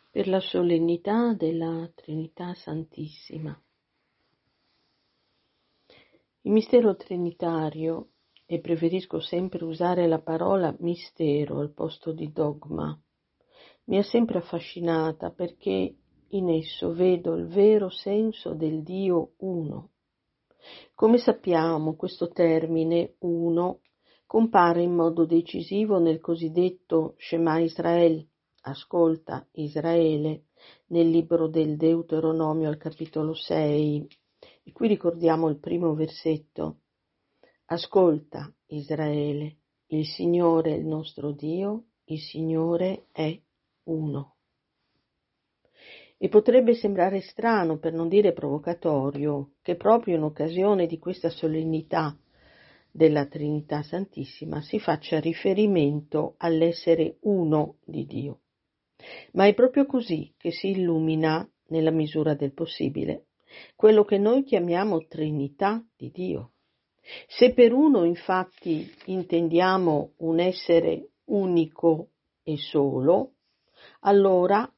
per la solennità della Trinità Santissima. Il mistero trinitario, e preferisco sempre usare la parola mistero al posto di dogma, mi ha sempre affascinata perché in esso vedo il vero senso del Dio uno. Come sappiamo, questo termine uno compare in modo decisivo nel cosiddetto Shema Israel, ascolta Israele, nel libro del Deuteronomio al capitolo 6. E qui ricordiamo il primo versetto. Ascolta Israele, il Signore è il nostro Dio, il Signore è uno. E potrebbe sembrare strano, per non dire provocatorio, che proprio in occasione di questa solennità della Trinità Santissima si faccia riferimento all'essere uno di Dio. Ma è proprio così che si illumina, nella misura del possibile, quello che noi chiamiamo Trinità di Dio. Se per uno infatti intendiamo un essere unico e solo, allora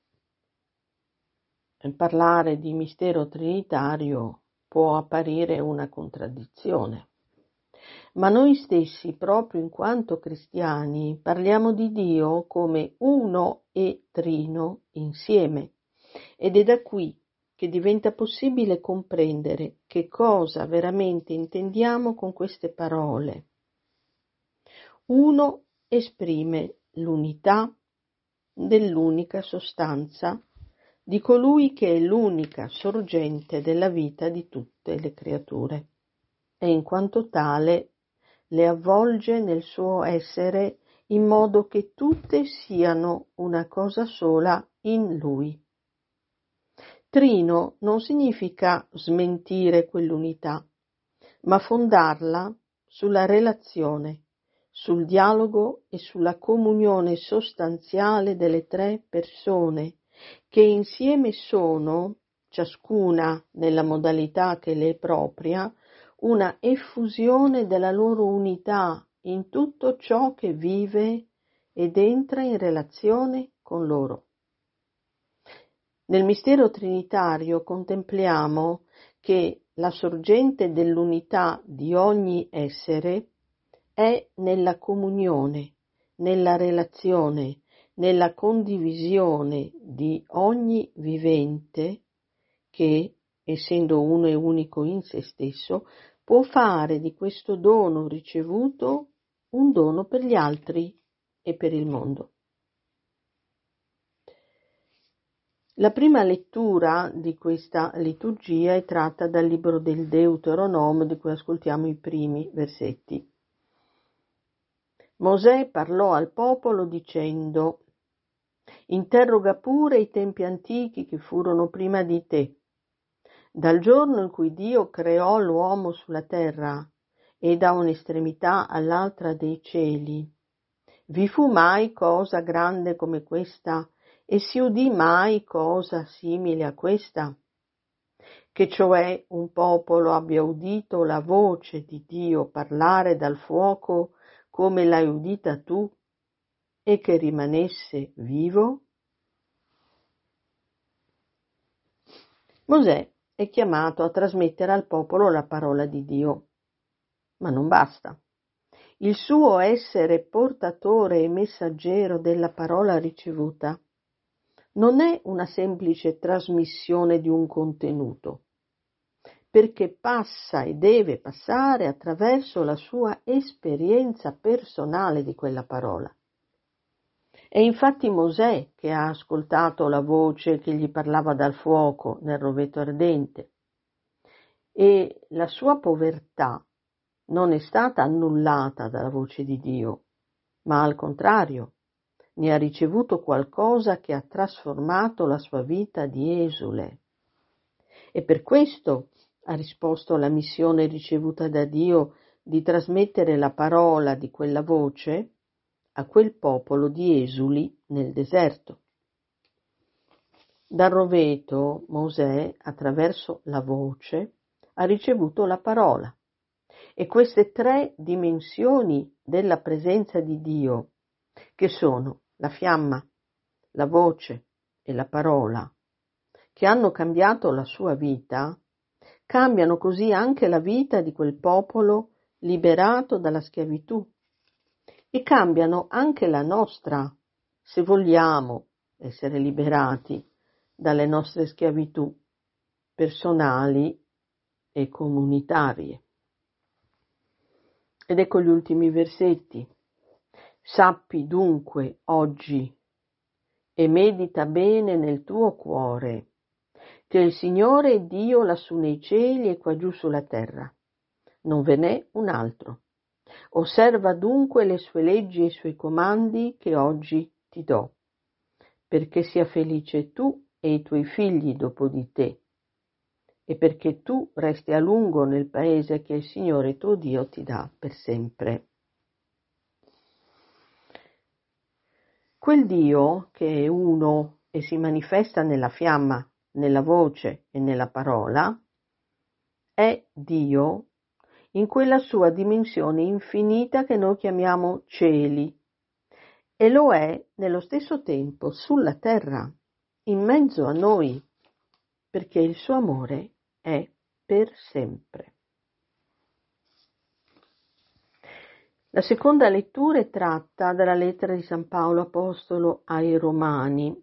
parlare di mistero trinitario può apparire una contraddizione. Ma noi stessi, proprio in quanto cristiani, parliamo di Dio come uno e trino insieme, ed è da qui che diventa possibile comprendere che cosa veramente intendiamo con queste parole. Uno esprime l'unità dell'unica sostanza di colui che è l'unica sorgente della vita di tutte le creature e in quanto tale le avvolge nel suo essere in modo che tutte siano una cosa sola in lui. Trino non significa smentire quell'unità, ma fondarla sulla relazione, sul dialogo e sulla comunione sostanziale delle tre persone, che insieme sono, ciascuna nella modalità che le è propria, una effusione della loro unità in tutto ciò che vive ed entra in relazione con loro. Nel mistero trinitario contempliamo che la sorgente dell'unità di ogni essere è nella comunione, nella relazione, nella condivisione di ogni vivente che, essendo uno e unico in se stesso, può fare di questo dono ricevuto un dono per gli altri e per il mondo. La prima lettura di questa liturgia è tratta dal libro del Deuteronomio, di cui ascoltiamo i primi versetti. Mosè parlò al popolo dicendo: interroga pure i tempi antichi che furono prima di te, dal giorno in cui Dio creò l'uomo sulla terra e da un'estremità all'altra dei cieli. Vi fu mai cosa grande come questa? E si udì mai cosa simile a questa? Che cioè un popolo abbia udito la voce di Dio parlare dal fuoco come l'hai udita tu, e che rimanesse vivo? Mosè è chiamato a trasmettere al popolo la parola di Dio, ma non basta. Il suo essere portatore e messaggero della parola ricevuta non è una semplice trasmissione di un contenuto, perché passa e deve passare attraverso la sua esperienza personale di quella parola. È infatti Mosè che ha ascoltato la voce che gli parlava dal fuoco nel roveto ardente, e la sua povertà non è stata annullata dalla voce di Dio, ma al contrario, ne ha ricevuto qualcosa che ha trasformato la sua vita di esule. E per questo ha risposto alla missione ricevuta da Dio di trasmettere la parola di quella voce a quel popolo di esuli nel deserto. Dal roveto Mosè, attraverso la voce, ha ricevuto la parola. E queste tre dimensioni della presenza di Dio, che sono la fiamma, la voce e la parola, che hanno cambiato la sua vita, cambiano così anche la vita di quel popolo liberato dalla schiavitù e cambiano anche la nostra, se vogliamo essere liberati dalle nostre schiavitù personali e comunitarie. Ed ecco gli ultimi versetti. Sappi dunque oggi e medita bene nel tuo cuore che il Signore è Dio lassù nei cieli e qua giù sulla terra. Non ve n'è un altro. Osserva dunque le sue leggi e i suoi comandi che oggi ti do, perché sia felice tu e i tuoi figli dopo di te, e perché tu resti a lungo nel paese che il Signore tuo Dio ti dà per sempre. Quel Dio che è uno e si manifesta nella fiamma, nella voce e nella parola, è Dio in quella sua dimensione infinita che noi chiamiamo cieli, e lo è nello stesso tempo sulla terra, in mezzo a noi, perché il suo amore è per sempre. La seconda lettura è tratta dalla lettera di San Paolo Apostolo ai Romani,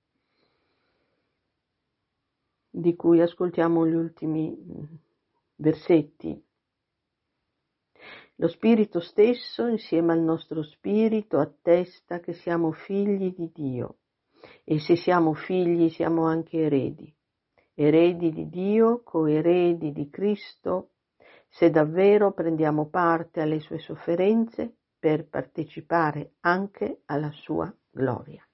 di cui ascoltiamo gli ultimi versetti. Lo Spirito stesso, insieme al nostro spirito, attesta che siamo figli di Dio, e se siamo figli siamo anche eredi di Dio, coeredi di Cristo, se davvero prendiamo parte alle sue sofferenze per partecipare anche alla sua gloria.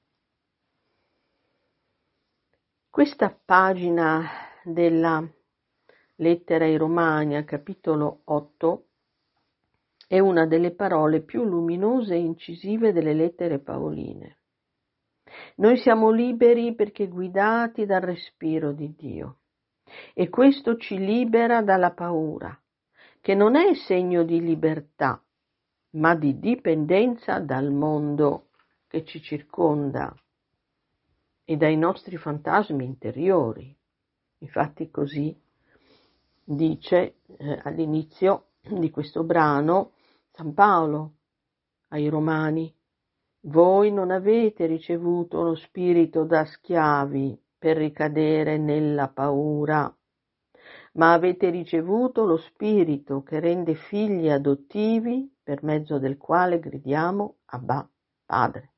Questa pagina della lettera ai Romani, al capitolo 8, è una delle parole più luminose e incisive delle lettere paoline. Noi siamo liberi perché guidati dal respiro di Dio, e questo ci libera dalla paura, che non è segno di libertà, ma di dipendenza dal mondo che ci circonda e dai nostri fantasmi interiori. Infatti così dice all'inizio di questo brano San Paolo ai Romani: voi non avete ricevuto uno spirito da schiavi per ricadere nella paura, ma avete ricevuto lo spirito che rende figli adottivi, per mezzo del quale gridiamo Abba, Padre.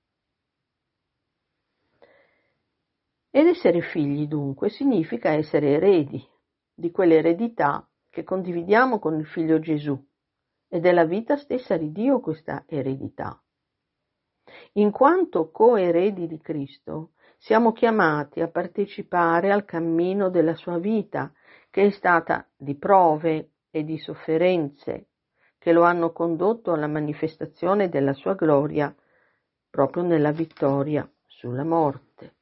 Ed essere figli, dunque, significa essere eredi di quell'eredità che condividiamo con il Figlio Gesù, ed è la vita stessa di Dio questa eredità. In quanto coeredi di Cristo, siamo chiamati a partecipare al cammino della sua vita, che è stata di prove e di sofferenze, che lo hanno condotto alla manifestazione della sua gloria proprio nella vittoria sulla morte.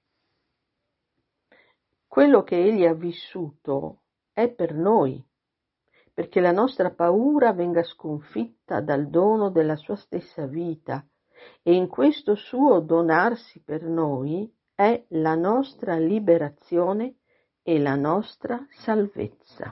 Quello che egli ha vissuto è per noi, perché la nostra paura venga sconfitta dal dono della sua stessa vita, e in questo suo donarsi per noi è la nostra liberazione e la nostra salvezza.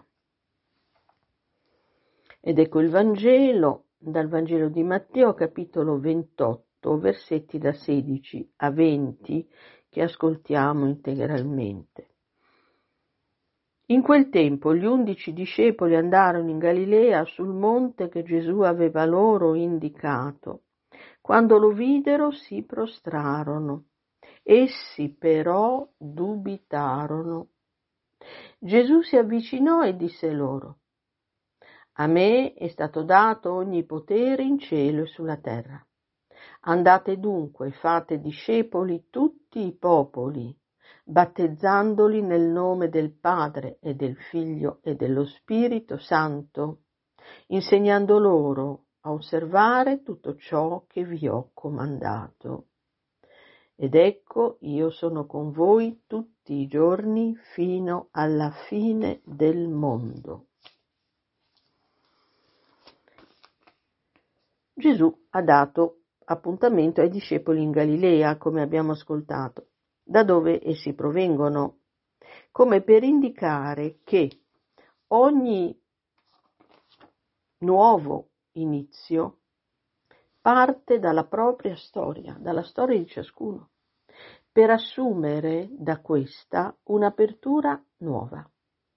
Ed ecco il Vangelo, dal Vangelo di Matteo, capitolo 28, versetti da 16 a 20, che ascoltiamo integralmente. In quel tempo gli 11 discepoli andarono in Galilea sul monte che Gesù aveva loro indicato. Quando lo videro si prostrarono. Essi però dubitarono. Gesù si avvicinò e disse loro: a me è stato dato ogni potere in cielo e sulla terra. Andate dunque e fate discepoli tutti i popoli, battezzandoli nel nome del Padre e del Figlio e dello Spirito Santo, insegnando loro a osservare tutto ciò che vi ho comandato. Ed ecco, io sono con voi tutti i giorni fino alla fine del mondo. Gesù ha dato appuntamento ai discepoli in Galilea, come abbiamo ascoltato, da dove essi provengono, come per indicare che ogni nuovo inizio parte dalla propria storia, dalla storia di ciascuno, per assumere da questa un'apertura nuova.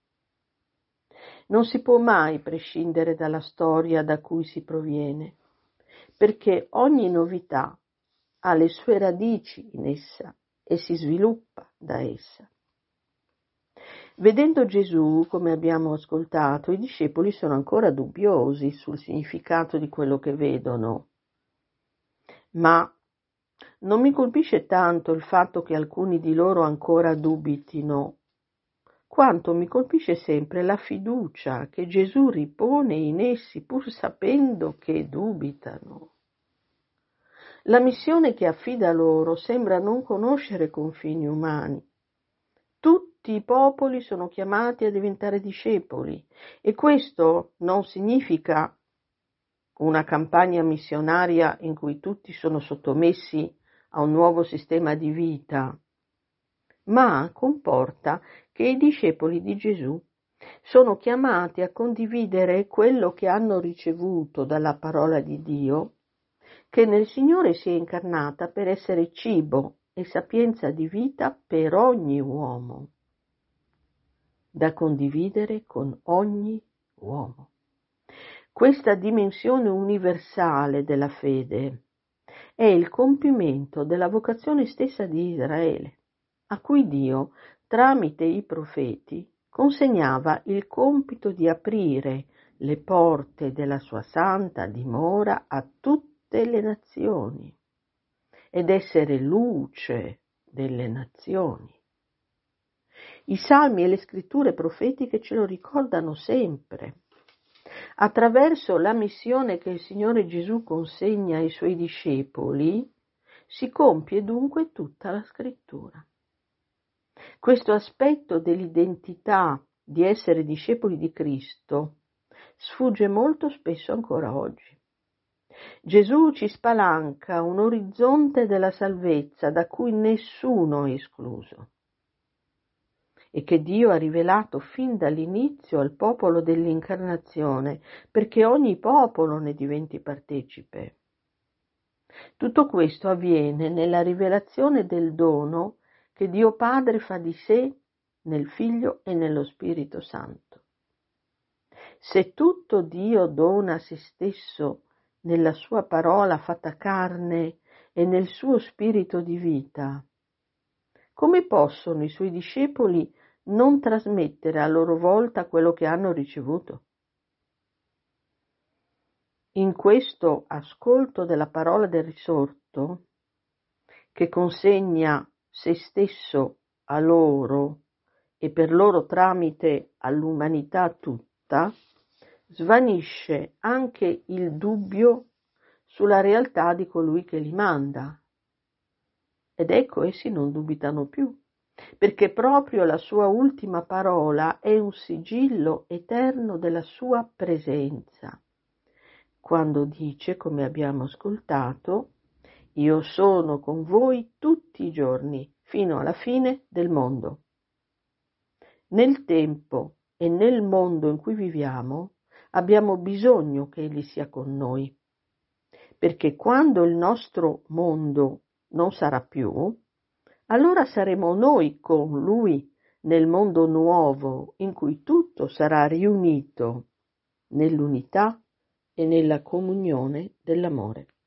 Non si può mai prescindere dalla storia da cui si proviene, perché ogni novità ha le sue radici in essa e si sviluppa da essa. Vedendo Gesù, come abbiamo ascoltato, i discepoli sono ancora dubbiosi sul significato di quello che vedono. Ma non mi colpisce tanto il fatto che alcuni di loro ancora dubitino, quanto mi colpisce sempre la fiducia che Gesù ripone in essi pur sapendo che dubitano. La missione che affida loro sembra non conoscere confini umani. Tutti i popoli sono chiamati a diventare discepoli e questo non significa una campagna missionaria in cui tutti sono sottomessi a un nuovo sistema di vita, ma comporta che i discepoli di Gesù sono chiamati a condividere quello che hanno ricevuto dalla parola di Dio, che nel Signore si è incarnata per essere cibo e sapienza di vita per ogni uomo, da condividere con ogni uomo. Questa dimensione universale della fede è il compimento della vocazione stessa di Israele, a cui Dio, tramite i profeti, consegnava il compito di aprire le porte della sua santa dimora a tutte le nazioni ed essere luce delle nazioni. I salmi e le scritture profetiche ce lo ricordano sempre. Attraverso la missione che il Signore Gesù consegna ai Suoi discepoli, si compie dunque tutta la scrittura. Questo aspetto dell'identità di essere discepoli di Cristo sfugge molto spesso ancora oggi. Gesù ci spalanca un orizzonte della salvezza da cui nessuno è escluso e che Dio ha rivelato fin dall'inizio al popolo dell'incarnazione, perché ogni popolo ne diventi partecipe. Tutto questo avviene nella rivelazione del dono che Dio Padre fa di sé nel Figlio e nello Spirito Santo. Se tutto Dio dona a se stesso nella sua parola fatta carne e nel suo spirito di vita, come possono i Suoi discepoli non trasmettere a loro volta quello che hanno ricevuto? In questo ascolto della parola del risorto, che consegna se stesso a loro e per loro tramite all'umanità tutta, svanisce anche il dubbio sulla realtà di colui che li manda. Ed ecco, essi non dubitano più, perché proprio la sua ultima parola è un sigillo eterno della sua presenza, quando dice, come abbiamo ascoltato, io sono con voi tutti i giorni, fino alla fine del mondo. Nel tempo e nel mondo in cui viviamo, abbiamo bisogno che Egli sia con noi, perché quando il nostro mondo non sarà più, allora saremo noi con Lui nel mondo nuovo in cui tutto sarà riunito nell'unità e nella comunione dell'amore.